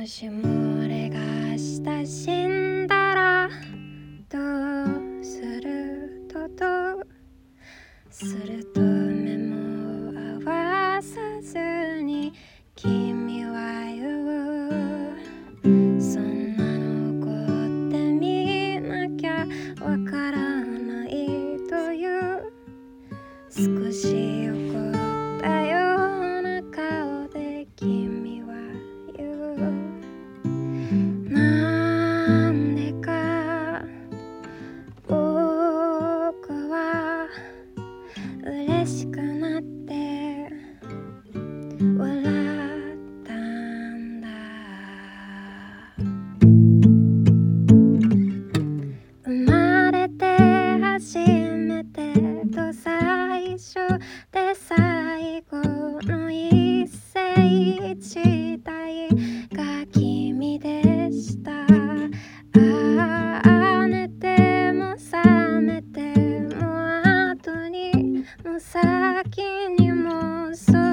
しも俺が明日死んだらどうすると目も合わさずに君は言う、そんなの怒ってみなきゃわからないという少し怒ったような顔で君は言う、なんでか僕は嬉しくなって笑ったんだ。生まれて初めてと最初で最後の一世一代が君でした。寝ても覚めても後にも先にもそ